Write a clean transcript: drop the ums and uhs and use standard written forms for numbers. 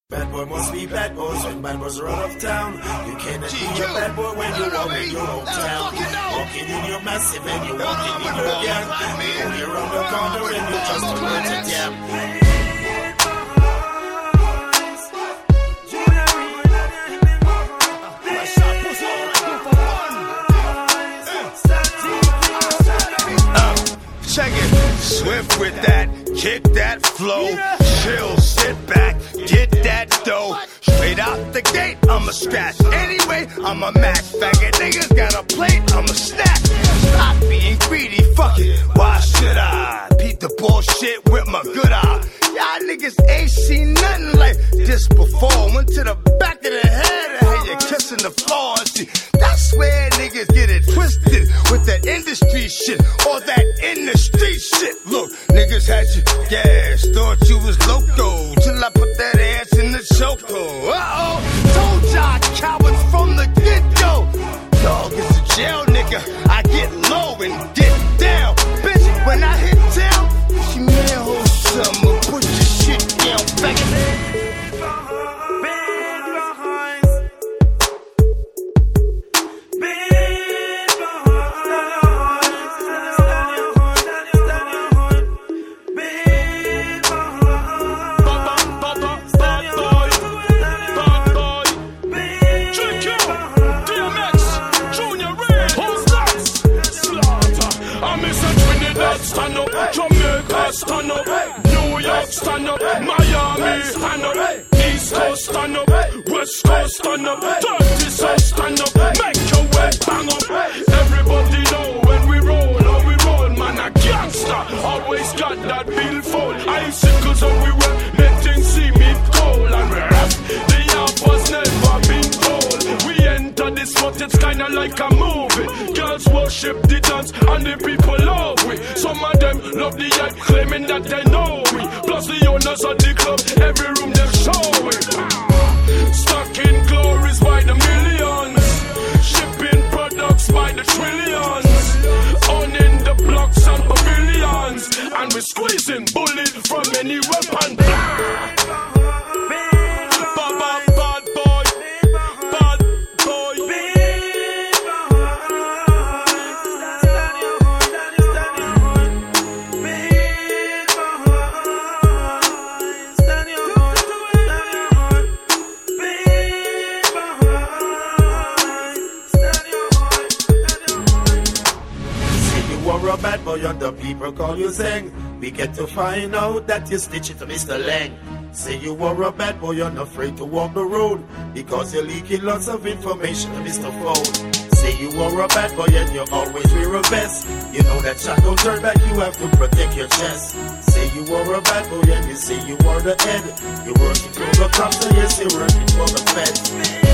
Bad boy must be bad boys when bad boys are out of town. You cannot be a bad boy when you walk in your hometown. Walking in your massive and you walking in your gang. You're around the corner and you just a word to damn. Check it, swift with that, kick that flow, chill, sit back, get that dough. Straight out the gate, I'm a scratch. Anyway, I'm a Mac. Faggot niggas got a plate, I'm a snack. Stop being greedy, fuck it. Why should I beat the bullshit with my good eye? Y'all niggas ain't seen nothing like this before. Went to the back of the head and had you kissing the floor. See, that's where niggas get it twisted with that industry shit or that in the street shit. Look, niggas had you gas, thought you was loco till I put that ass in the chokehold. Uh-oh, told y'all cowards from the get-go. Dog is a jail nigga, I get low and get down. Bitch, when I hit town, she man whole summer, put your shit down, faggot. Stand up, Jamaica stand up, New York stand up, Miami stand up, East Coast stand up, West Coast stand up, Dirty South stand up, make your way bang up. Everybody know when we roll, man a gangster, always got that billfold. Icicles on we wear, make things see me cold, and we rap, the yard was never been told. We enter this spot, it's kinda like a movie. Girls worship the dance and the people love we. Some of them love the yacht, claiming that they know we. Plus the owners of the club, every room they show it. Stuck in glories by the millions, shipping products by the trillions, owning the blocks and pavilions, and we squeezing bullet from any weapon. You're a bad boy and the people call you Zeng. We get to find out that you stitch it to Mr. Lang. Say you were a bad boy, you're not afraid to walk the road because you're leaking lots of information to Mr. Phone. Say you were a bad boy and you always wear a vest. You know that shot don't turn back, you have to protect your chest. Say you were a bad boy and you say you were the head. You're working for the cops and yes, you're working for the feds.